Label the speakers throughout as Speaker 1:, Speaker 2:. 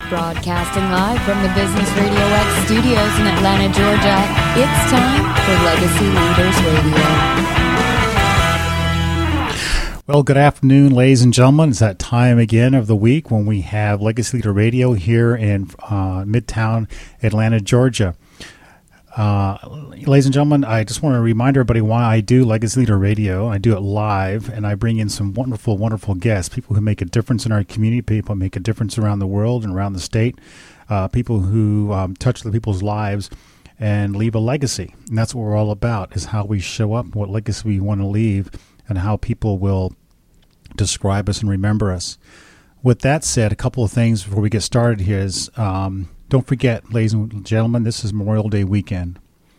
Speaker 1: Broadcasting live from the Business Radio X studios in Atlanta, Georgia, it's time for Legacy Leaders Radio.
Speaker 2: Well, good afternoon, ladies and gentlemen. It's that time again of the week when we have Legacy Leader Radio here in Midtown, Atlanta, Georgia. Ladies and gentlemen, I just want to remind everybody why I do Legacy Leader Radio. I do it live, and I bring in some wonderful, wonderful guests, people who make a difference in our community, people who make a difference around the world and around the state, people who touch the people's lives and leave a legacy. And that's what we're all about, is how we show up, what legacy we want to leave, and how people will describe us and remember us. With that said, a couple of things before we get started here is... don't forget, ladies and gentlemen, this is Memorial Day weekend.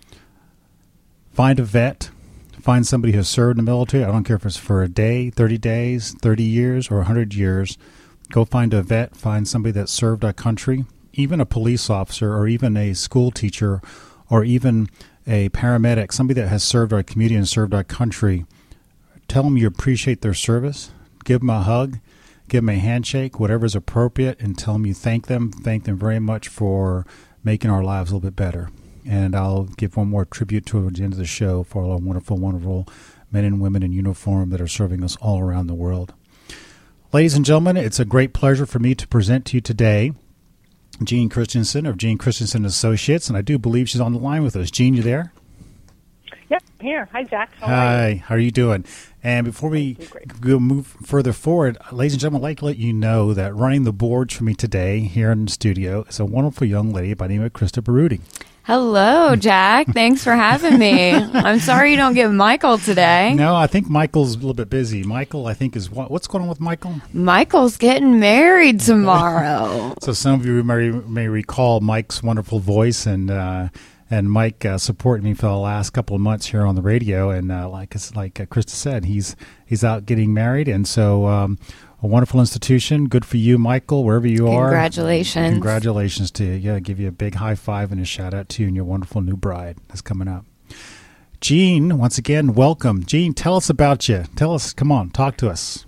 Speaker 2: Find a vet. Find somebody who has served in the military. I don't care if it's for a day, 30 days, 30 years, or 100 years. Go find a vet. Find somebody that served our country, even a police officer or even a school teacher or even a paramedic, somebody that has served our community and served our country. Tell them you appreciate their service. Give them a hug. Give them a handshake, whatever is appropriate, and tell them you thank them. Thank them very much for making our lives a little bit better. And I'll give one more tribute to the end of the show for all our wonderful, wonderful men and women in uniform that are serving us all around the world. Ladies and gentlemen, it's a great pleasure for me to present to you today Jean Christensen of Jean Christensen Associates, and I do believe she's on the line with us. Jean, you there?
Speaker 3: Yep, I'm here. Hi, Jack.
Speaker 2: Hi, how are you doing? And before we move further forward, ladies and gentlemen, I'd like to let you know that running the boards for me today here in the studio is a wonderful young lady by the name of Krista Baruti.
Speaker 1: Hello, Jack. Thanks for having me. I'm sorry you don't get Michael today.
Speaker 2: No, I think Michael's a little bit busy. Michael, I think, is what's going on with Michael?
Speaker 1: Michael's getting married tomorrow.
Speaker 2: So some of you may recall Mike's wonderful voice, and Mike supported me for the last couple of months here on the radio. And like Krista said, he's out getting married, and so a wonderful institution. Good for you, Michael, wherever you are.
Speaker 1: Congratulations.
Speaker 2: Congratulations to you. Yeah, give you a big high five and a shout out to you and your wonderful new bride that's coming up. Jean, once again, welcome. Jean, tell us about you. Tell us, come on, talk to us.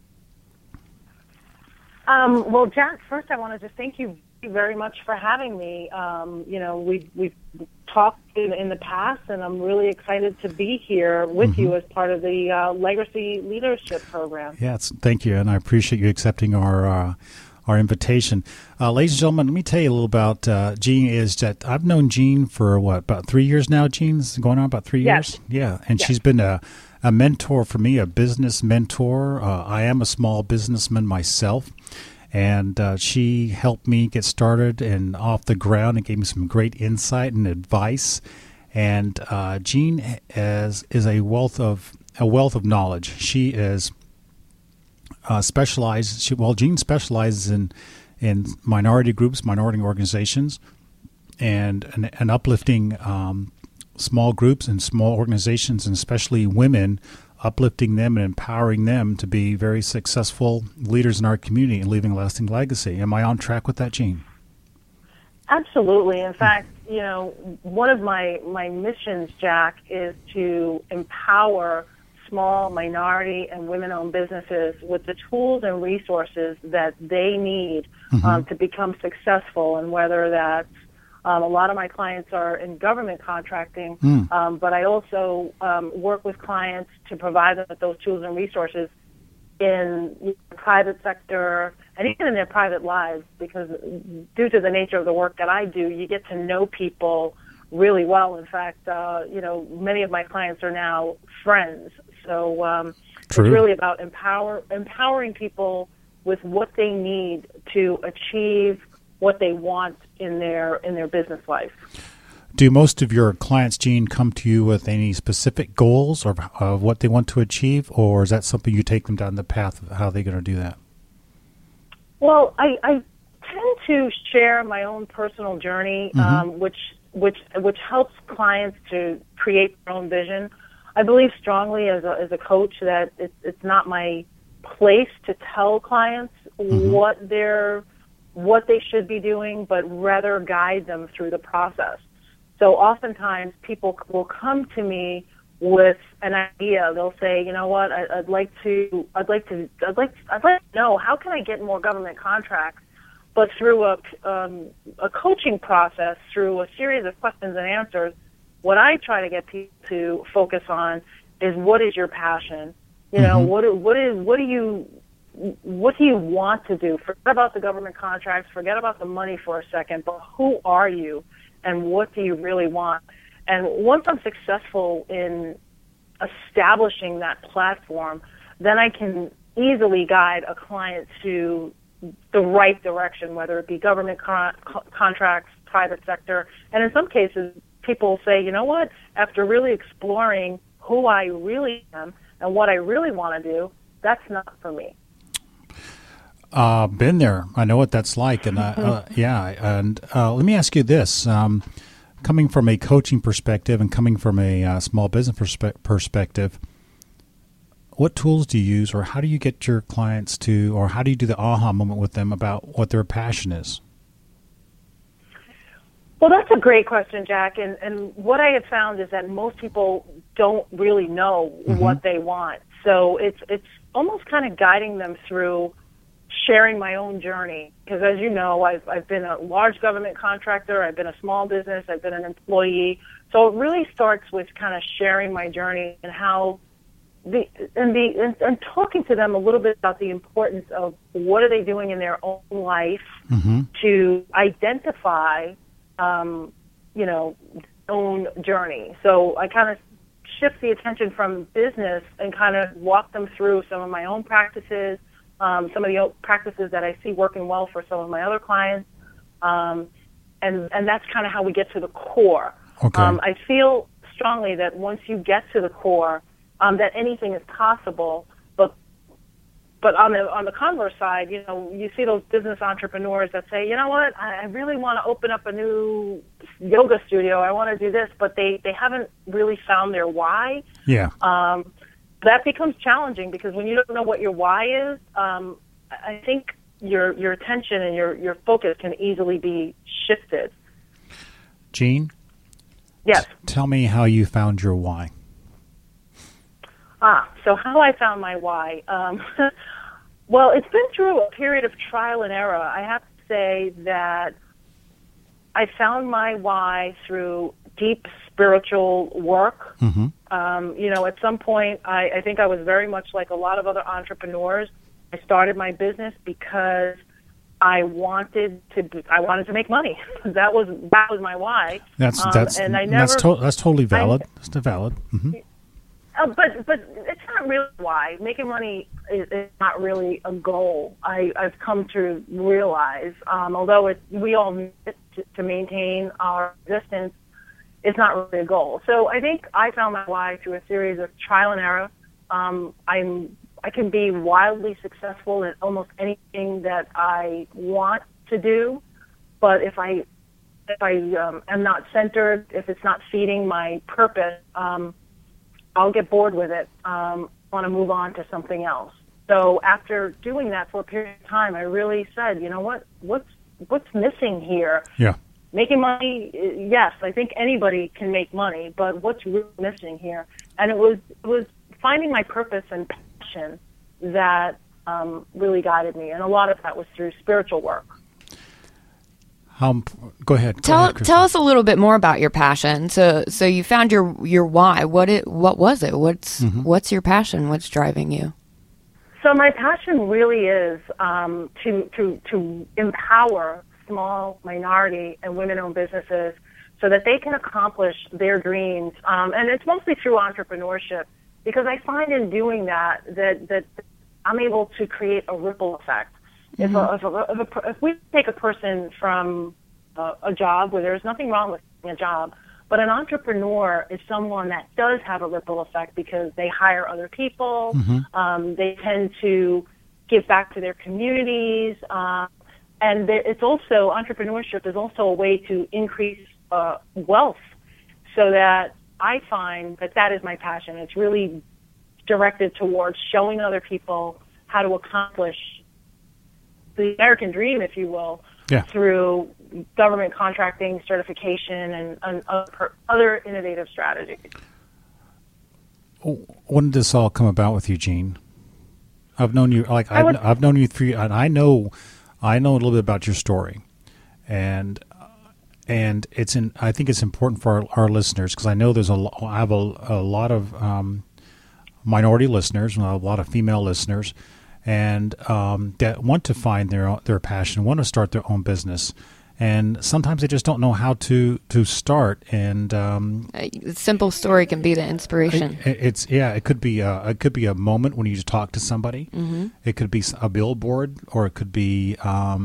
Speaker 3: Well, Jack, first I want to just thank you very much for having me. We've talked in the past, and I'm really excited to be here with you as part of the Legacy Leadership Program.
Speaker 2: Yes, thank you, and I appreciate you accepting our invitation. Ladies and gentlemen, let me tell you a little about Jean. Is that I've known Jean for about 3 years now. Jean's going on about 3 years. Yeah, and she's been a mentor for me, a business mentor. I am a small businessman myself. And she helped me get started and off the ground and gave me some great insight and advice. And Jean is a wealth of knowledge. She is specialized. Jean specializes in minority groups, minority organizations, and uplifting small groups and small organizations, and especially women, uplifting them and empowering them to be very successful leaders in our community and leaving a lasting legacy. Am I on track with that, Jean?
Speaker 3: Absolutely. In fact, one of my missions, Jack, is to empower small minority and women-owned businesses with the tools and resources that they need to become successful, and whether that's a lot of my clients are in government contracting, but I also work with clients to provide them with those tools and resources in the private sector and even in their private lives, because due to the nature of the work that I do, you get to know people really well. In fact, many of my clients are now friends. So it's really about empowering people with what they need to achieve what they want in their business life.
Speaker 2: Do most of your clients, Jean, come to you with any specific goals of what they want to achieve, or is that something you take them down the path of how they're going to do that?
Speaker 3: Well, I tend to share my own personal journey, which helps clients to create their own vision. I believe strongly as a coach that it's not my place to tell clients what they should be doing, but rather guide them through the process. So oftentimes people will come to me with an idea. They'll say, you know what, I'd like to know, how can I get more government contracts? but through a coaching process, through a series of questions and answers, what I try to get people to focus on is, what is your passion? You know, what do you want to do? Forget about the government contracts, forget about the money for a second, but who are you and what do you really want? And once I'm successful in establishing that platform, then I can easily guide a client to the right direction, whether it be government contracts, private sector. And in some cases, people say, you know what, after really exploring who I really am and what I really want to do, that's not for me.
Speaker 2: Been there. I know what that's like. And let me ask you this. Coming from a coaching perspective and coming from a small business perspective, what tools do you use, or how do you get your clients to, or how do you do the aha moment with them about what their passion is?
Speaker 3: Well, that's a great question, Jack. And what I have found is that most people don't really know what they want. So it's almost kind of guiding them through sharing my own journey. Because as you know, I've been a large government contractor, I've been a small business, I've been an employee. So it really starts with kind of sharing my journey and how and talking to them a little bit about the importance of what are they doing in their own life to identify, own journey. So I kind of shift the attention from business and kind of walk them through some of my own practices, some of the practices that I see working well for some of my other clients, and that's kind of how we get to the core.
Speaker 2: Okay.
Speaker 3: I feel strongly that once you get to the core, that anything is possible, but on the converse side, you know, you see those business entrepreneurs that say, you know what, I really want to open up a new yoga studio, I want to do this, but they haven't really found their why.
Speaker 2: Yeah.
Speaker 3: That becomes challenging because when you don't know what your why is, I think your attention and your focus can easily be shifted.
Speaker 2: Jean?
Speaker 3: Yes.
Speaker 2: Tell me how you found your why.
Speaker 3: So how I found my why. Well, it's been through a period of trial and error. I have to say that I found my why through deep spiritual work. At some point, I think I was very much like a lot of other entrepreneurs. I started my business because I wanted to make money. that was my why. That's
Speaker 2: totally valid. That's valid.
Speaker 3: But it's not really why. Making money is not really a goal. I've come to realize, although we all need it to maintain our existence, it's not really a goal. So I think I found my why through a series of trial and error. I can be wildly successful in almost anything that I want to do, but if I am not centered, if it's not feeding my purpose, I'll get bored with it. Want to move on to something else. So after doing that for a period of time, I really said, you know what? What's missing here?
Speaker 2: Yeah.
Speaker 3: Making money, yes, I think anybody can make money, but what's really missing here? And it was finding my purpose and passion that really guided me, and a lot of that was through spiritual work.
Speaker 2: Go ahead.
Speaker 1: Tell us a little bit more about your passion. So you found your why. What was it? What's your passion? What's driving you?
Speaker 3: So my passion really is to empower small minority and women-owned businesses so that they can accomplish their dreams. And it's mostly through entrepreneurship, because I find in doing that I'm able to create a ripple effect. If we take a person from a job where there's nothing wrong with a job, but an entrepreneur is someone that does have a ripple effect because they hire other people, they tend to give back to their communities, and it's also, entrepreneurship is also a way to increase wealth, so that I find that is my passion. It's really directed towards showing other people how to accomplish the American dream, if you will, through government contracting, certification, and other innovative strategies.
Speaker 2: When did this all come about with you, Jean? I've known you I've known you and I know I know a little bit about your story, and I think it's important for our listeners, because I know I have a lot of minority listeners and a lot of female listeners, and that want to find their passion, want to start their own business. And sometimes they just don't know how to start. And
Speaker 1: a simple story can be the inspiration.
Speaker 2: It could be a moment when you just talk to somebody.
Speaker 1: Mm-hmm.
Speaker 2: It could be a billboard, or it could be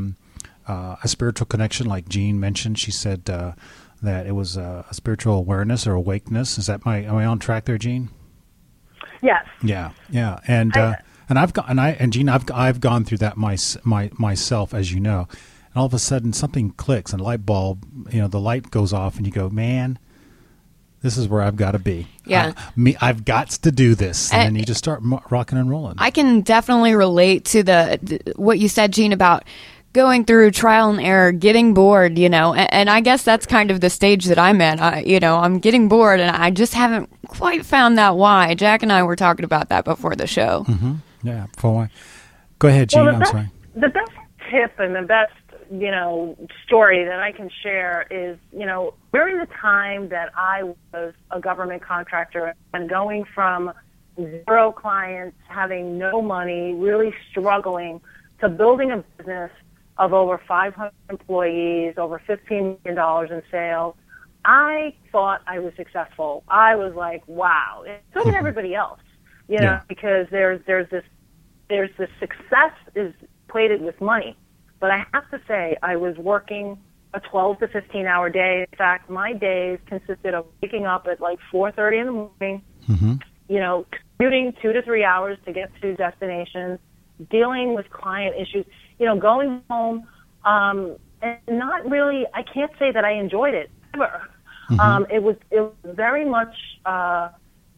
Speaker 2: a spiritual connection, like Jean mentioned. She said that it was a spiritual awareness or awakeness. Am I on track there, Jean?
Speaker 3: Yes.
Speaker 2: Yeah. And Jean, I've gone through that myself, as you know. And all of a sudden, something clicks, and a light bulb, the light goes off, and you go, man, this is where I've got to be.
Speaker 1: Yeah.
Speaker 2: I've got to do this. And then you just start rocking and rolling.
Speaker 1: I can definitely relate to what you said, Jean, about going through trial and error, getting bored, and I guess that's kind of the stage that I'm at. I'm getting bored, and I just haven't quite found that why. Jack and I were talking about that before the show.
Speaker 2: Mm-hmm. Yeah. Go ahead, Jean. I'm sorry.
Speaker 3: The best tip and the best story that I can share is, during the time that I was a government contractor and going from 0 clients, having no money, really struggling, to building a business of over 500 employees, over $15 million in sales, I thought I was successful. I was like, wow. So did everybody else, because there's this success is plated with money. But I have to say, I was working a 12 to 15-hour day. In fact, my days consisted of waking up at like 4:30 in the morning,
Speaker 2: mm-hmm.
Speaker 3: Commuting 2 to 3 hours to get to destinations, dealing with client issues, going home, and not really, I can't say that I enjoyed it ever.
Speaker 2: Mm-hmm.
Speaker 3: It was very much a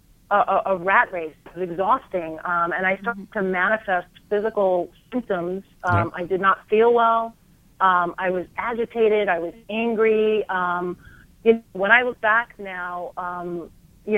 Speaker 3: rat race. It was exhausting, and I started to manifest physical symptoms. I did not feel well. I was agitated. I was angry. When I look back now, I'm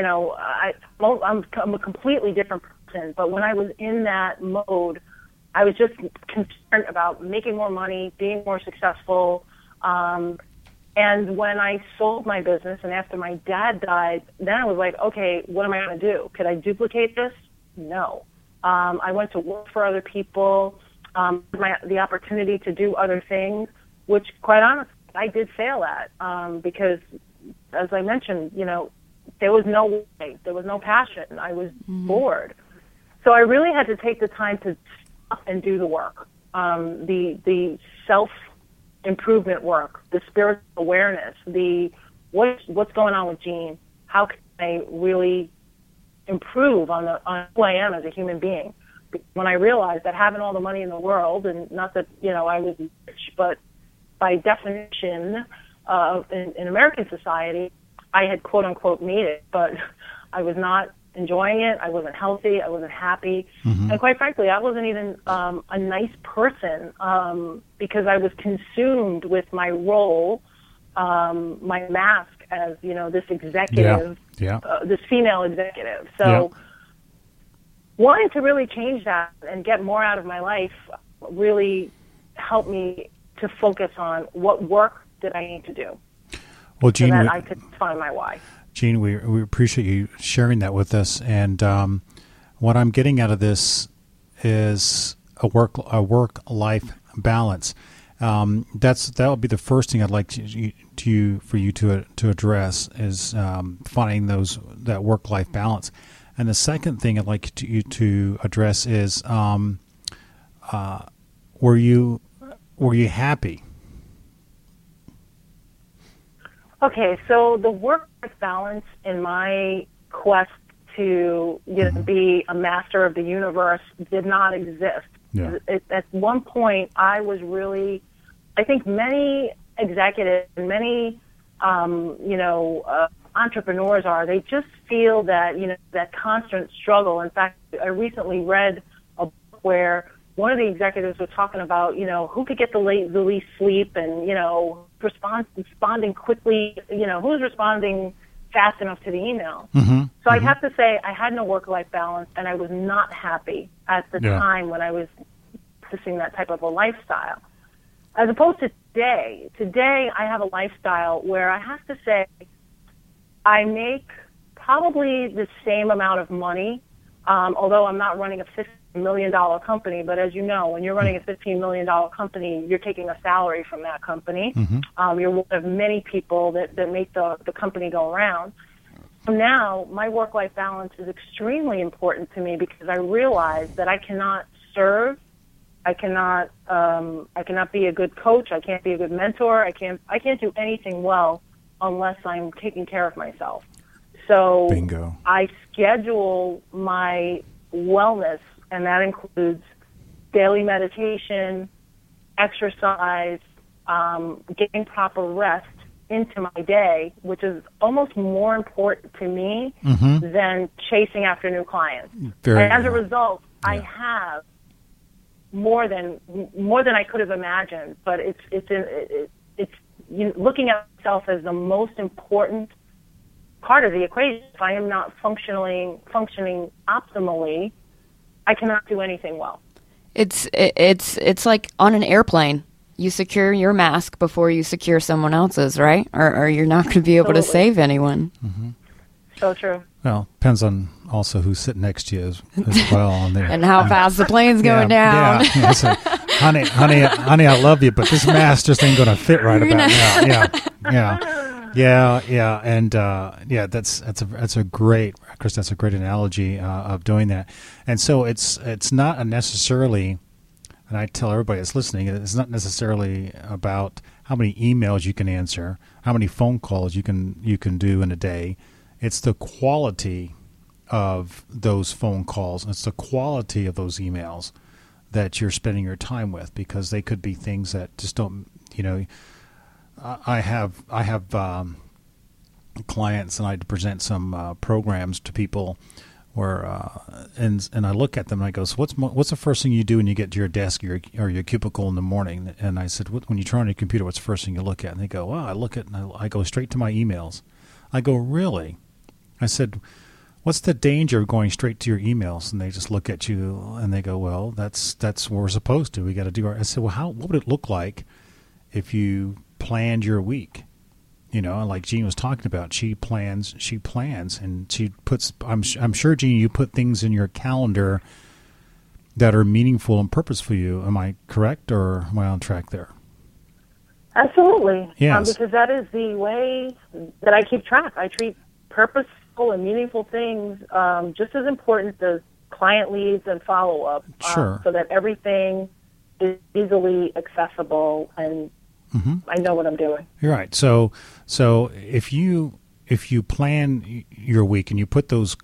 Speaker 3: a completely different person. But when I was in that mode, I was just concerned about making more money, being more successful. And when I sold my business, and after my dad died, then I was like, okay, what am I going to do? Could I duplicate this? No. I went to work for other people, the opportunity to do other things, which, quite honestly, I did fail at, because, as I mentioned, there was no way, there was no passion. I was bored. So I really had to take the time to stop and do the work, the self-improvement work, the spiritual awareness, what's going on with Jean? How can I really improve on who I am as a human being? When I realized that having all the money in the world, and not that I was rich, but by definition in American society, I had quote unquote made it, but I was not enjoying it. I wasn't healthy. I wasn't happy, and quite frankly, I wasn't even a nice person, because I was consumed with my role, my mask as this executive, this female executive. So wanting to really change that and get more out of my life really helped me to focus on what work did I need to do,
Speaker 2: Jean,
Speaker 3: so that I could find my why.
Speaker 2: Jean, we appreciate you sharing that with us. And what I'm getting out of this is a work-life balance. That would be the first thing I'd like for you to address is finding that work-life balance. And the second thing I'd like you to address is were you happy?
Speaker 3: Okay, so the work-life balance in my quest to be a master of the universe did not exist.
Speaker 2: Yeah.
Speaker 3: At one point, I was really, I think many executives and many, entrepreneurs they just feel that, that constant struggle. In fact, I recently read a book where one of the executives was talking about, who could get the least sleep and, responding quickly, who's responding fast enough to the email. So I'd have to say I had no work-life balance, and I was not happy at the time when I was practicing that type of a lifestyle. as opposed to today. Today, I have a lifestyle where I have to say I make probably the same amount of money, although I'm not running a $15 million company. But as you know, when you're running a $15 million company, you're taking a salary from that company. You're one of many people that make the company go around. So now, my work-life balance is extremely important to me because I realize that I cannot serve, I cannot be a good coach, I can't be a good mentor, I can't do anything well unless I'm taking care of myself. So
Speaker 2: Bingo.
Speaker 3: I schedule my wellness, and that includes daily meditation, exercise, getting proper rest into my day, which is almost more important to me than chasing after new clients. And as a result, I have more than I could have imagined. But it's looking at myself as the most important part of the equation. If I am not functioning optimally, I cannot do anything well.
Speaker 1: It's like on an airplane. You secure your mask before you secure someone else's, right? Or you're not going to be able to save anyone.
Speaker 3: So true.
Speaker 2: Well, depends on also who's sitting next to you as well on there.
Speaker 1: And how fast the plane's going down.
Speaker 2: Yeah. So, honey, I love you, but this mask just ain't going to fit right about now. Yeah. And that's a great, Chris. That's a great analogy of doing that. And so it's not necessarily. And I tell everybody that's listening, it's not necessarily about how many emails you can answer, how many phone calls you can do in a day. It's the quality of those phone calls. It's the quality of those emails that you're spending your time with, because they could be things that just don't. I have clients, and I present some programs to people. Where and I look at them and I go, so what's the first thing you do when you get to your desk or your cubicle in the morning? And I said, when you turn on your computer, what's the first thing you look at? And they go, well, I look at and I go straight to my emails. I go, really? I said, what's the danger of going straight to your emails? And they just look at you and they go, well, that's what we're supposed to. We got to do our. I said, well, what would it look like if you planned your week? Like Jean was talking about, she plans, and she puts. I'm sure, Jean, you put things in your calendar that are meaningful and purposeful for you. Am I correct, or am I on track there?
Speaker 3: Absolutely.
Speaker 2: Yes.
Speaker 3: Because that is the way that I keep track. I treat purposeful and meaningful things just as important as client leads and follow up.
Speaker 2: Sure.
Speaker 3: So that everything is easily accessible and. I know what I'm doing.
Speaker 2: You're right. So if you plan your week and you put those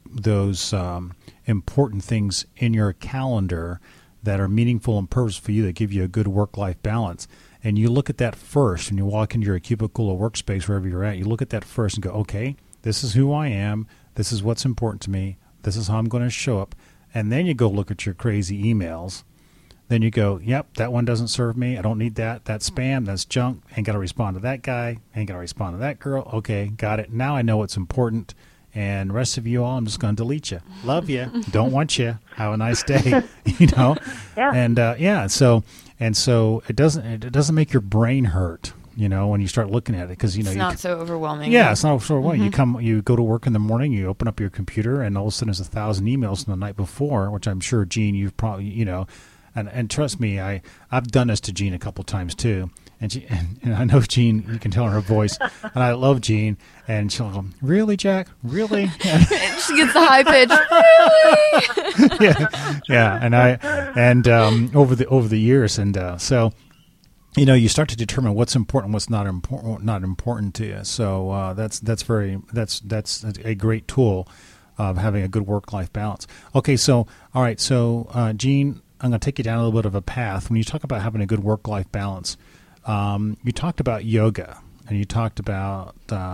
Speaker 2: important things in your calendar that are meaningful and purposeful for you, that give you a good work-life balance, and you look at that first, and you walk into your cubicle or workspace, wherever you're at, you look at that first and go, okay, this is who I am, this is what's important to me, this is how I'm going to show up, and then you go look at your crazy emails. Then you go, yep, that one doesn't serve me. I don't need that. That's spam. That's junk. Ain't got to respond to that guy. Ain't got to respond to that girl. Okay, got it. Now I know what's important. And the rest of you all, I'm just going to delete you. Love you. Don't want you. Have a nice day.
Speaker 3: Yeah.
Speaker 2: And so it doesn't make your brain hurt. When you start looking at it, because
Speaker 1: it's not so overwhelming.
Speaker 2: Yeah, it's not so overwhelming. You go to work in the morning, you open up your computer, and all of a sudden there's 1,000 emails from the night before, which I'm sure, Jean, you've probably And trust me, I've done this to Jean a couple times too, and I know Jean. You can tell in her voice, and I love Jean. And she'll go, "Really, Jack? Really?"
Speaker 1: She gets the high pitch. Really?
Speaker 2: yeah. And over the years, and so you start to determine what's important, what's not important to you. So that's a great tool of having a good work-life balance. Okay, so all right, so Jean, I'm going to take you down a little bit of a path. When you talk about having a good work-life balance, you talked about yoga, and you talked about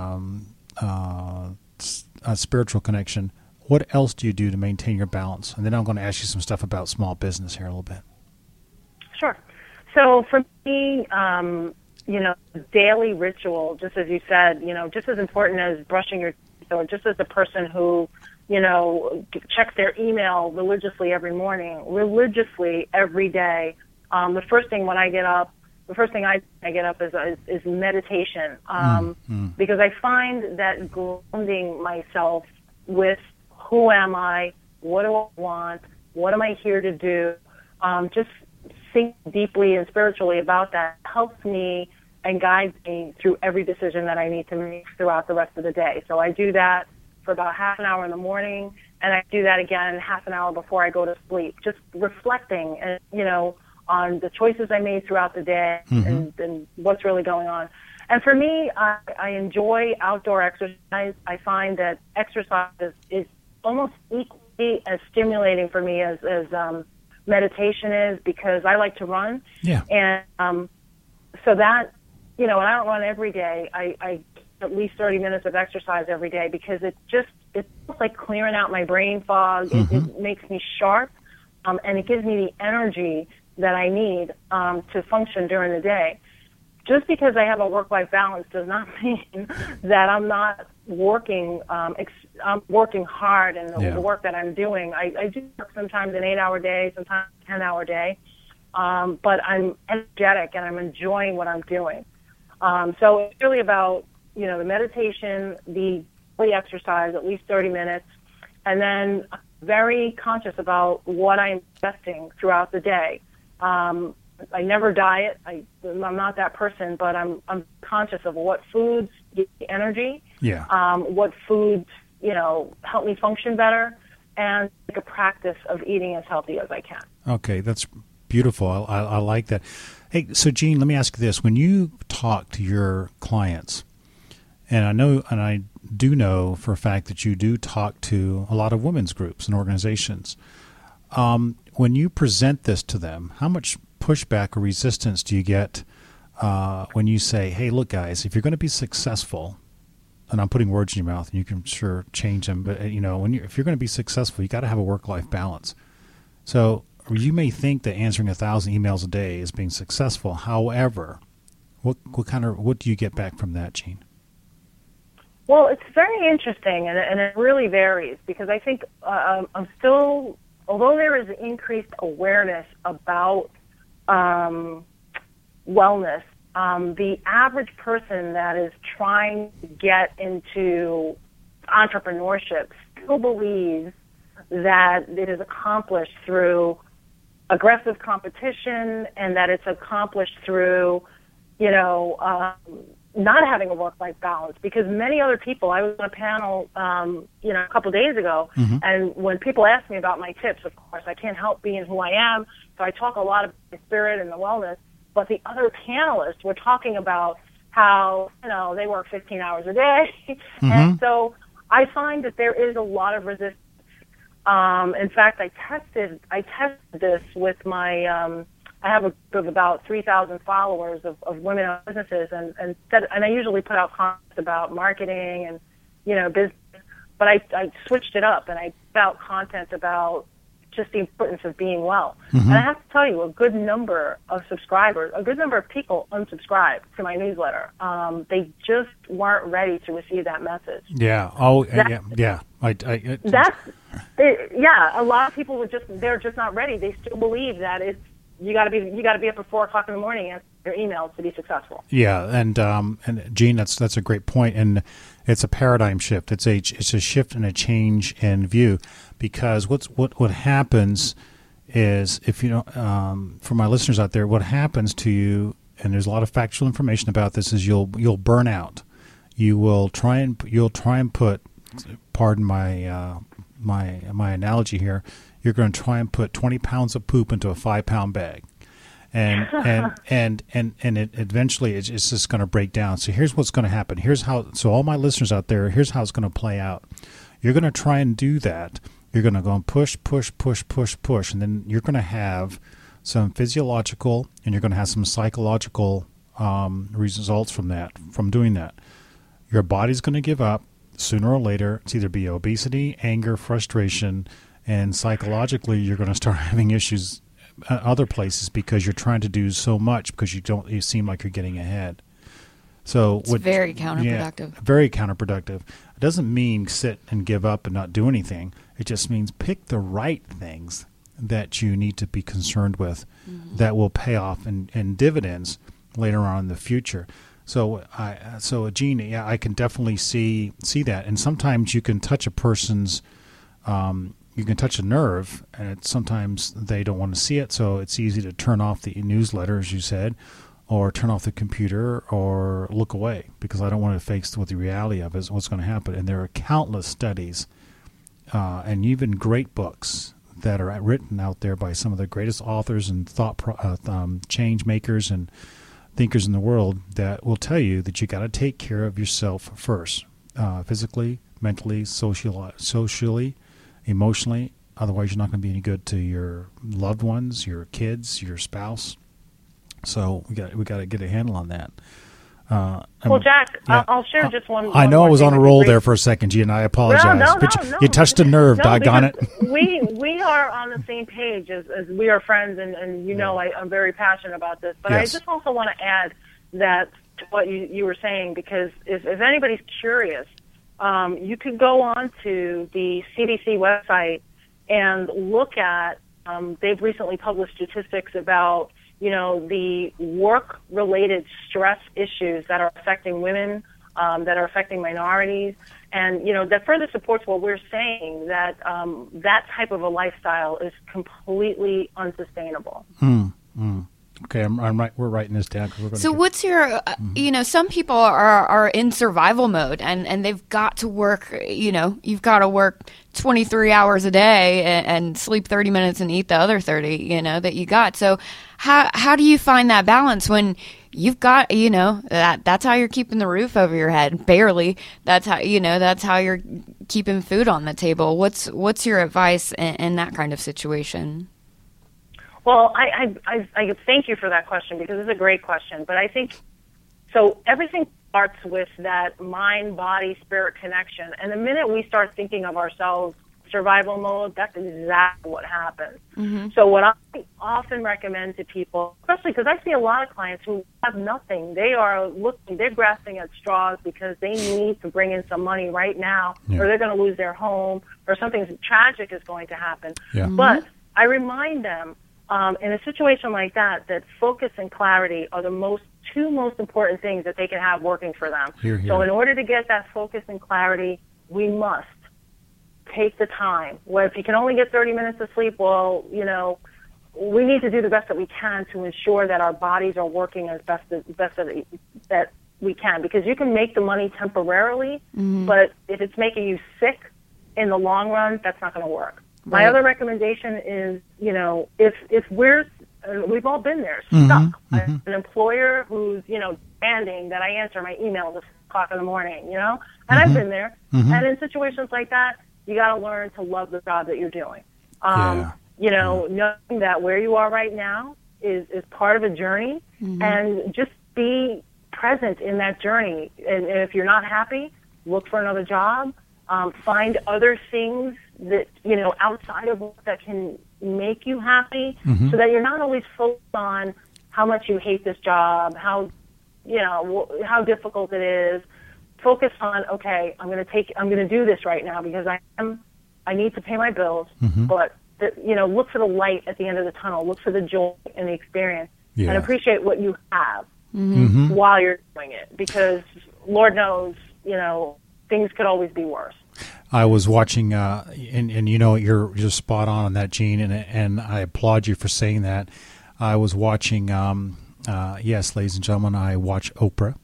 Speaker 2: a spiritual connection. What else do you do to maintain your balance? And then I'm going to ask you some stuff about small business here a little bit.
Speaker 3: Sure. So for me, daily ritual, just as you said, just as important as brushing your teeth, or just as the person who checks their email religiously every morning, religiously every day. The first thing when I get up the first thing I get up is meditation, because I find that grounding myself with who am I, what do I want, what am I here to do, just think deeply and spiritually about that helps me and guides me through every decision that I need to make throughout the rest of the day. So I do that for about half an hour in the morning, and I do that again half an hour before I go to sleep, just reflecting and, on the choices I made throughout the day and what's really going on. And for me, I enjoy outdoor exercise. I find that exercise is almost equally as stimulating for me as meditation is, because I like to run.
Speaker 2: Yeah.
Speaker 3: And so that, and I don't run every day. I at least 30 minutes of exercise every day, because it's like clearing out my brain fog. It makes me sharp, and it gives me the energy that I need to function during the day. Just because I have a work-life balance does not mean that I'm not working. I'm working hard in the work that I'm doing. I do work sometimes an 8-hour day, sometimes a 10-hour day, but I'm energetic and I'm enjoying what I'm doing. So it's really about the meditation, the daily exercise, at least 30 minutes, and then very conscious about what I'm investing throughout the day. I never diet. I'm not that person, but I'm conscious of what foods give me energy.
Speaker 2: Yeah.
Speaker 3: What foods help me function better, and make a practice of eating as healthy as I can.
Speaker 2: Okay, that's beautiful. I like that. Hey, so Jean, let me ask you this: when you talk to your clients, and I do know for a fact that you do talk to a lot of women's groups and organizations. When you present this to them, how much pushback or resistance do you get when you say, hey, look, guys, if you're going to be successful, and I'm putting words in your mouth and you can sure change them, but if you're going to be successful, you got to have a work-life balance. So you may think that answering 1,000 emails a day is being successful. However, what do you get back from that, Jean?
Speaker 3: Well, it's very interesting, and it really varies, because I think I'm still, although there is increased awareness about wellness, the average person that is trying to get into entrepreneurship still believes that it is accomplished through aggressive competition, and that it's accomplished through, not having a work-life balance. Because many other people, I was on a panel, a couple of days ago, and when people ask me about my tips, of course, I can't help being who I am, so I talk a lot about the spirit and the wellness, but the other panelists were talking about how, they work 15 hours a day, and so I find that there is a lot of resistance. In fact, I tested this with my, I have a group of about 3,000 followers of women-owned businesses, and I usually put out comments about marketing and, business, but I switched it up, and I put out content about just the importance of being well. And I have to tell you, a good number of people unsubscribed to my newsletter. They just weren't ready to receive that message.
Speaker 2: Yeah. Yeah.
Speaker 3: A lot of people they're just not ready. They still believe that you got to be up at 4:00 in the morning and your emails to be successful.
Speaker 2: Yeah, and Jean, that's a great point, and it's a paradigm shift. It's a shift and a change in view, because what happens is, if for my listeners out there, what happens to you, and there's a lot of factual information about this, is you'll burn out. You'll try and put, pardon my my analogy here, you're going to try and put 20 pounds of poop into a 5-pound bag. And it eventually it's just going to break down. So here's what's going to happen. So all my listeners out there, here's how it's going to play out. You're going to try and do that. You're going to go and push, and then you're going to have some physiological and you're going to have some psychological results from doing that. Your body's going to give up sooner or later. It's either be obesity, anger, frustration, and psychologically you're going to start having issues other places because you're trying to do so much because you seem like you're getting ahead. So
Speaker 1: it's very counterproductive.
Speaker 2: Yeah, very counterproductive. It doesn't mean sit and give up and not do anything. It just means pick the right things that you need to be concerned with that will pay off in dividends later on in the future. So Gene, yeah, I can definitely see that. And sometimes you can touch a person's, you can touch a nerve, and sometimes they don't want to see it. So it's easy to turn off the newsletter, as you said, or turn off the computer, or look away, because I don't want to face what the reality of is what's going to happen. And there are countless studies, and even great books that are written out there by some of the greatest authors and change makers and thinkers in the world that will tell you that you got to take care of yourself first, physically, mentally, socially, emotionally. Otherwise, you're not going to be any good to your loved ones, your kids, your spouse. So we got to get a handle on that.
Speaker 3: Well, Jack, yeah. I'll share just one.
Speaker 2: I know I was on a roll there for a second, Gene. I apologize.
Speaker 3: No.
Speaker 2: You touched a nerve, doggone it.
Speaker 3: We are on the same page as we are friends, and you know I'm very passionate about this. But yes. I just also want to add that to what you were saying, because if anybody's curious, you could go on to the CDC website and look at, they've recently published statistics about, the work-related stress issues that are affecting women, that are affecting minorities, and, that further supports what we're saying, that that type of a lifestyle is completely unsustainable.
Speaker 2: Okay, I'm right. We're writing this down.
Speaker 1: So what's your, some people are in survival mode, and they've got to work, you've got to work 23 hours a day and sleep 30 minutes and eat the other 30, that you got. So how do you find that balance when you've got, that's how you're keeping the roof over your head, barely. That's how, that's how you're keeping food on the table. What's your advice in that kind of situation?
Speaker 3: Well, I thank you for that question, because it's a great question. But I think, so everything starts with that mind, body, spirit connection. And the minute we start thinking of ourselves survival mode, that's exactly what happens. Mm-hmm. So what I often recommend to people, especially because I see a lot of clients who have nothing. They're grasping at straws because they need to bring in some money right now, or they're going to lose their home, or something tragic is going to happen. Yeah. Mm-hmm. But I remind them, in a situation like that focus and clarity are the two most important things that they can have working for them. Here. So in order to get that focus and clarity, we must take the time. Well, if you can only get 30 minutes of sleep, well, we need to do the best that we can to ensure that our bodies are working as best that we can, because you can make the money temporarily, but if it's making you sick in the long run, that's not going to work. Right. My other recommendation is, if we've all been there, stuck. An employer who's, demanding that I answer my email at 6 o'clock in the morning, and I've been there. And in situations like that, you got to learn to love the job that you're doing. Knowing that where you are right now is part of a journey, and just be present in that journey. And if you're not happy, look for another job. Find other things that, outside of work that can make you happy, so that you're not always focused on how much you hate this job, how difficult it is. Focus on, okay, I'm going to do this right now because I need to pay my bills, but look for the light at the end of the tunnel. Look for the joy in the experience, and appreciate what you have while you're doing it, because Lord knows, things could always be worse.
Speaker 2: I was watching, and you're spot on that, Gene, and I applaud you for saying that. I was watching, yes, ladies and gentlemen, I watch Oprah,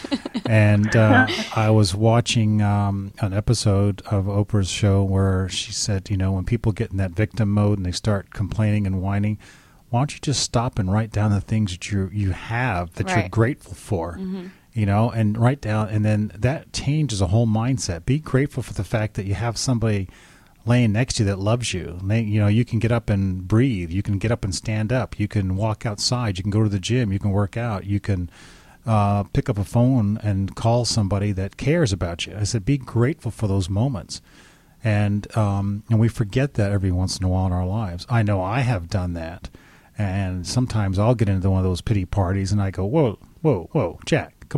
Speaker 2: and I was watching an episode of Oprah's show where she said, when people get in that victim mode and they start complaining and whining, why don't you just stop and write down the things that you have that you're grateful for? And write down, and then that changes a whole mindset. Be grateful for the fact that you have somebody laying next to you that loves you. You can get up and breathe. You can get up and stand up. You can walk outside. You can go to the gym. You can work out. You can pick up a phone and call somebody that cares about you. I said, be grateful for those moments. And we forget that every once in a while in our lives. I know I have done that. And sometimes I'll get into one of those pity parties and I go, whoa, Jack. Come on.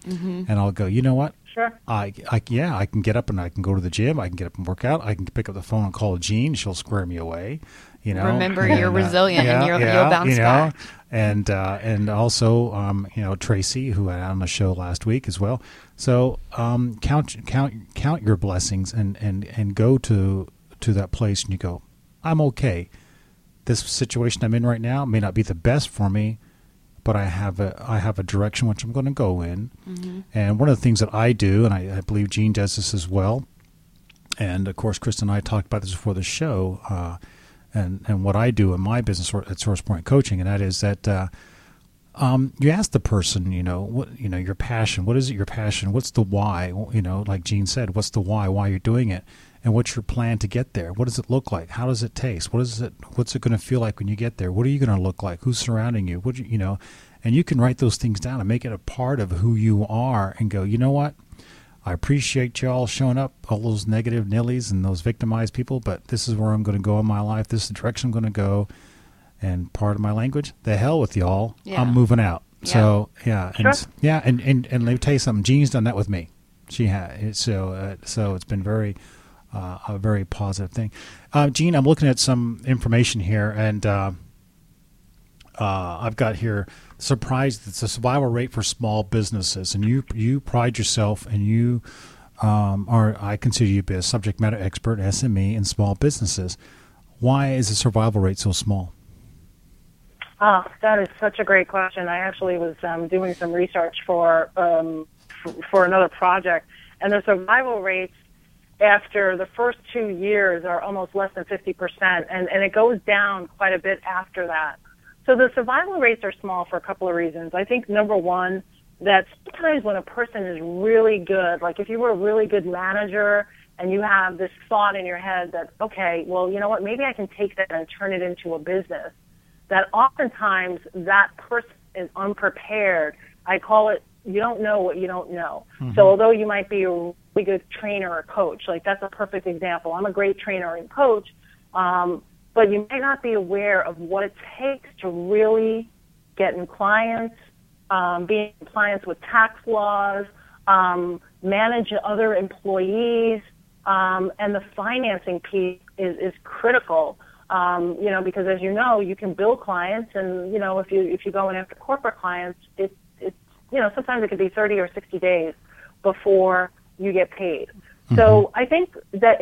Speaker 2: and I'll go, you know what?
Speaker 3: Sure.
Speaker 2: I can get up and I can go to the gym. I can get up and work out. I can pick up the phone and call Jean. She'll square me away. You know,
Speaker 1: remember, you're resilient and you'll bounce back.
Speaker 2: And also, Tracy, who I had on the show last week as well. So count your blessings and go to that place and you go, I'm okay. This situation I'm in right now may not be the best for me, but I have a direction which I'm going to go in. Mm-hmm. And one of the things that I do, and I believe Jean does this as well, and of course Kristen and I talked about this before the show, and what I do in my business at SourcePoint Coaching, and that is that you ask the person, your passion. What is it? Your passion? What's the why? Like Jean said, what's the why? Why you're doing it? And what's your plan to get there? What does it look like? How does it taste? What's it going to feel like when you get there? What are you going to look like? Who's surrounding you? And you can write those things down and make it a part of who you are and go, you know what? I appreciate you all showing up, all those negative nillies and those victimized people, but this is where I'm going to go in my life. This is the direction I'm going to go. And part of my language, the hell with y'all. Yeah. I'm moving out. Yeah. So, yeah. And, sure. Yeah. And let me tell you something. Jean's done that with me. She had. So it's been a very positive thing. Jean, I'm looking at some information here, and I've got here surprised. It's a survival rate for small businesses, and you pride yourself, and you I consider you to be a subject matter expert, SME, in small businesses. Why is the survival rate so small?
Speaker 3: Oh, that is such a great question. I actually was doing some research for another project, and the survival rates after the first 2 years are almost less than 50%, and it goes down quite a bit after that. So the survival rates are small for a couple of reasons. I think, number one, that sometimes when a person is really good, like if you were a really good manager and you have this thought in your head that, okay, well, you know what, maybe I can take that and turn it into a business, that oftentimes that person is unprepared. I call it, you don't know what you don't know. Mm-hmm. So although you might be a really good trainer or coach, like that's a perfect example. I'm a great trainer and coach, but you may not be aware of what it takes to really get in clients, be in compliance with tax laws, manage other employees, and the financing piece is critical. Because as you know, you can bill clients, and if you go in after corporate clients, it's sometimes it could be 30 or 60 days before you get paid. Mm-hmm. So I think that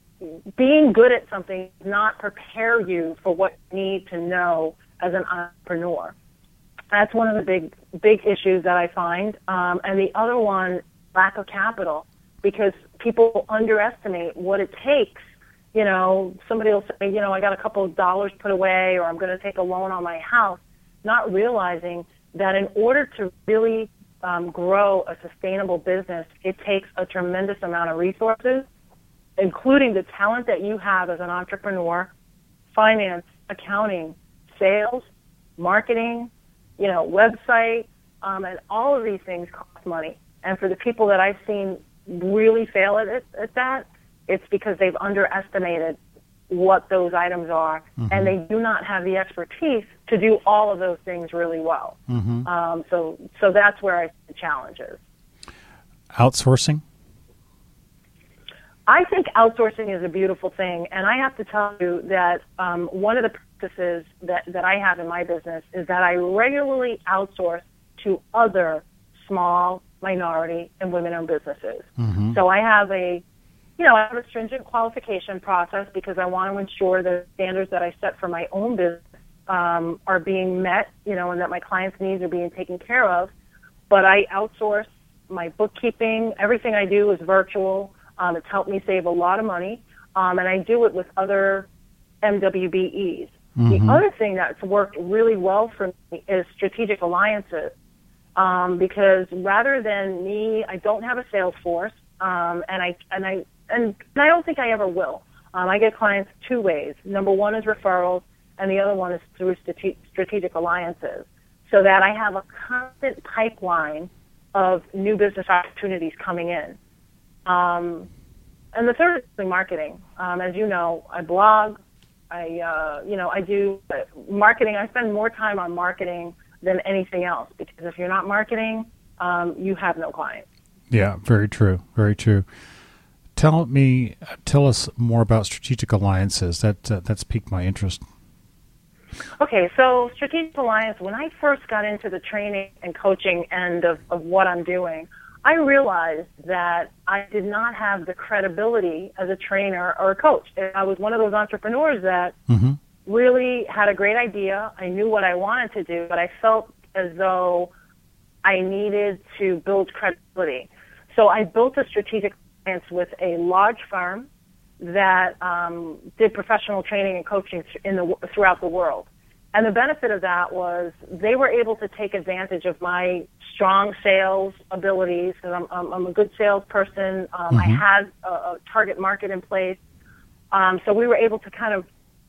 Speaker 3: being good at something does not prepare you for what you need to know as an entrepreneur. That's one of the big issues that I find. And the other one, lack of capital, because people underestimate what it takes. Somebody will say, I got a couple of dollars put away, or I'm going to take a loan on my house, not realizing that in order to really grow a sustainable business, it takes a tremendous amount of resources, including the talent that you have as an entrepreneur, finance, accounting, sales, marketing, website, and all of these things cost money. And for the people that I've seen really fail at that, it's because they've underestimated what those items are, mm-hmm. and they do not have the expertise to do all of those things really well. Mm-hmm. So that's where I see the challenge is.
Speaker 2: Outsourcing?
Speaker 3: I think outsourcing is a beautiful thing, and I have to tell you that one of the practices that I have in my business is that I regularly outsource to other small, minority, and women-owned businesses. Mm-hmm. So I have a stringent qualification process because I want to ensure the standards that I set for my own business are being met, and that my clients' needs are being taken care of. But I outsource my bookkeeping. Everything I do is virtual. It's helped me save a lot of money, and I do it with other MWBEs. Mm-hmm. The other thing that's worked really well for me is strategic alliances, because rather than me, I don't have a sales force, and I don't think I ever will. I get clients two ways. Number one is referrals, and the other one is through strategic alliances, so that I have a constant pipeline of new business opportunities coming in. And the third is marketing. As you know, I blog. I do marketing. I spend more time on marketing than anything else, because if you're not marketing, you have no client.
Speaker 2: Yeah, very true. Very true. Tell us more about strategic alliances. That's piqued my interest.
Speaker 3: Okay, so strategic alliance, when I first got into the training and coaching end of what I'm doing, I realized that I did not have the credibility as a trainer or a coach. I was one of those entrepreneurs that really had a great idea. I knew what I wanted to do, but I felt as though I needed to build credibility. So I built a strategic alliance with a large firm that did professional training and coaching throughout the world. And the benefit of that was they were able to take advantage of my strong sales abilities, because I'm a good salesperson. I had a target market in place. So we were able to kind of,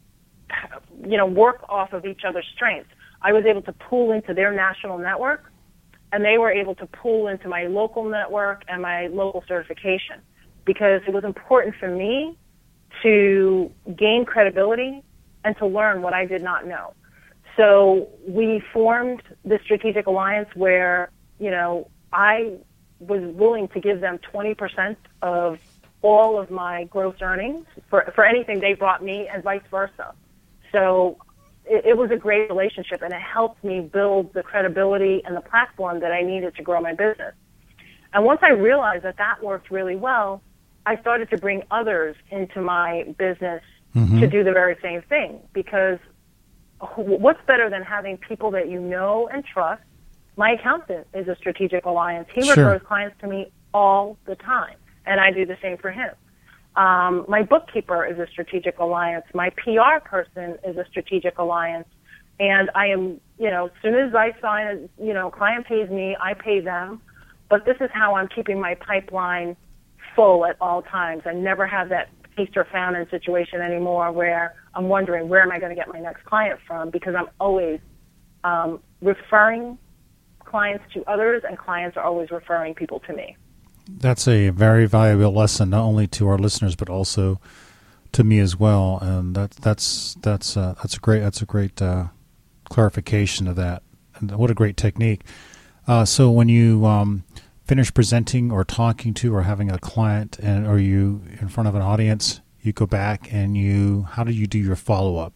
Speaker 3: work off of each other's strengths. I was able to pull into their national network, and they were able to pull into my local network and my local certification, because it was important for me to gain credibility and to learn what I did not know. So we formed this strategic alliance where, I was willing to give them 20% of all of my gross earnings for anything they brought me, and vice versa. So it was a great relationship, and it helped me build the credibility and the platform that I needed to grow my business. And once I realized that worked really well, I started to bring others into my business to do the very same thing, because what's better than having people that you know and trust? My accountant is a strategic alliance. He refers clients to me all the time, and I do the same for him. My bookkeeper is a strategic alliance. My PR person is a strategic alliance. And I am, as soon as I sign, client pays me, I pay them. But this is how I'm keeping my pipeline full at all times. I never have that feast or famine situation anymore where I'm wondering, where am I going to get my next client from? Because I'm always referring clients to others, and clients are always referring people to me.
Speaker 2: That's a very valuable lesson, not only to our listeners but also to me as well. And that's a great clarification of that. And what a great technique. So when you finish presenting or talking to or having a client, and are you in front of an audience, you go back and how do you do your follow-up?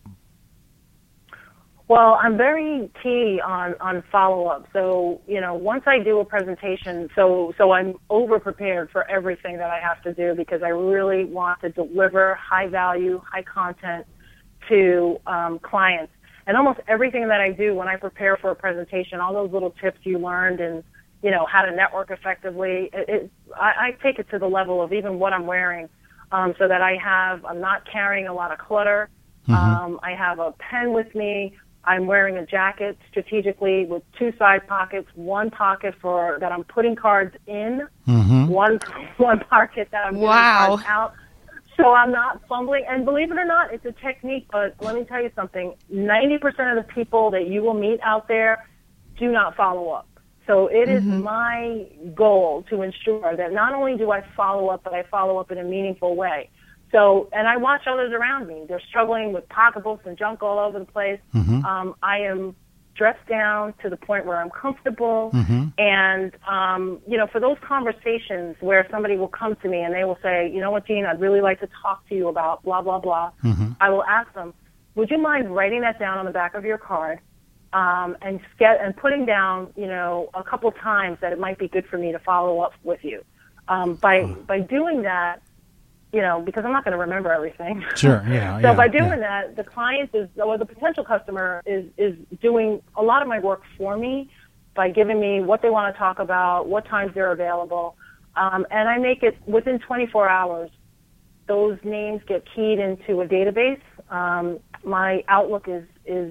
Speaker 3: Well, I'm very key on follow-up. So, once I do a presentation, so I'm over-prepared for everything that I have to do, because I really want to deliver high-value, high-content to clients. And almost everything that I do when I prepare for a presentation, all those little tips you learned and, how to network effectively, I take it to the level of even what I'm wearing, so that I'm not carrying a lot of clutter. I have a pen with me. I'm wearing a jacket strategically with 2 side pockets, one pocket that I'm putting cards in, one pocket that I'm getting cards out. So I'm not fumbling. And believe it or not, it's a technique, but let me tell you something. 90% of the people that you will meet out there do not follow up. So it is my goal to ensure that not only do I follow up, but I follow up in a meaningful way. So, and I watch others around me. They're struggling with pocketbooks and junk all over the place. I am dressed down to the point where I'm comfortable. And, for those conversations where somebody will come to me and they will say, you know what, Jean, I'd really like to talk to you about blah, blah, blah. I will ask them, would you mind writing that down on the back of your card, and putting down, a couple times that it might be good for me to follow up with you. By doing that, because I'm not going to remember everything.
Speaker 2: Sure, yeah.
Speaker 3: So by doing that, the client or the potential customer is doing a lot of my work for me by giving me what they want to talk about, what times they're available, and I make it within 24 hours. Those names get keyed into a database. My Outlook is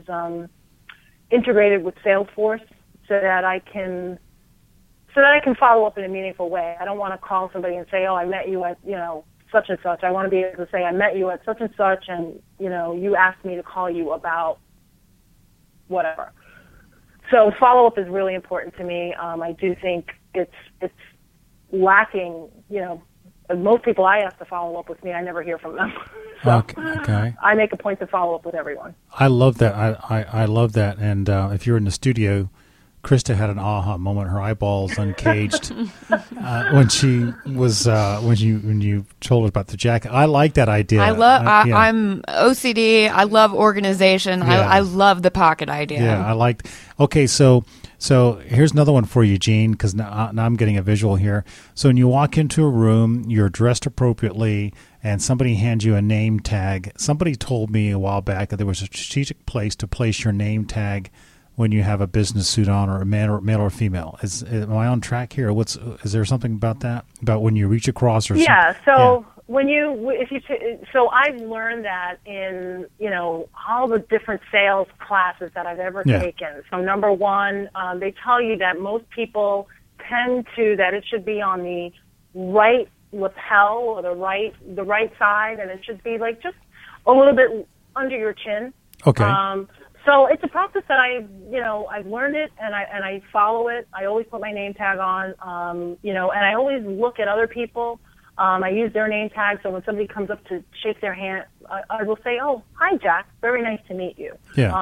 Speaker 3: integrated with Salesforce so that I can follow up in a meaningful way. I don't want to call somebody and say, oh, I met you at, such and such. I want to be able to say, I met you at such and such, and, you asked me to call you about whatever. So follow-up is really important to me. I do think it's lacking, most people I ask to follow up with me, I never hear from them. So
Speaker 2: okay.
Speaker 3: I make a point to follow up with everyone.
Speaker 2: I love that. I love that. And if you're in the studio, Krista had an aha moment. Her eyeballs uncaged when you told us about the jacket. I like that idea.
Speaker 1: I'm OCD. I love organization.
Speaker 2: Yeah.
Speaker 1: I love the pocket idea.
Speaker 2: Yeah, I liked. Okay, so here's another one for you, Jean, because now I'm getting a visual here. So when you walk into a room, you're dressed appropriately, and somebody hands you a name tag. Somebody told me a while back that there was a strategic place to place your name tag when you have a business suit on, or a male or female. Am I on track here? Is there something about that? About when you reach across or
Speaker 3: yeah,
Speaker 2: something?
Speaker 3: So so I've learned that in, all the different sales classes that I've ever taken. So number one, they tell you that most people tend to, that it should be on the right lapel or the right side, and it should be like just a little bit under your chin.
Speaker 2: Okay.
Speaker 3: So it's a process that I've learned it, and I follow it. I always put my name tag on, and I always look at other people. I use their name tag, so when somebody comes up to shake their hand, I will say, "Oh, hi, Jack. Very nice to meet you."
Speaker 2: Yeah.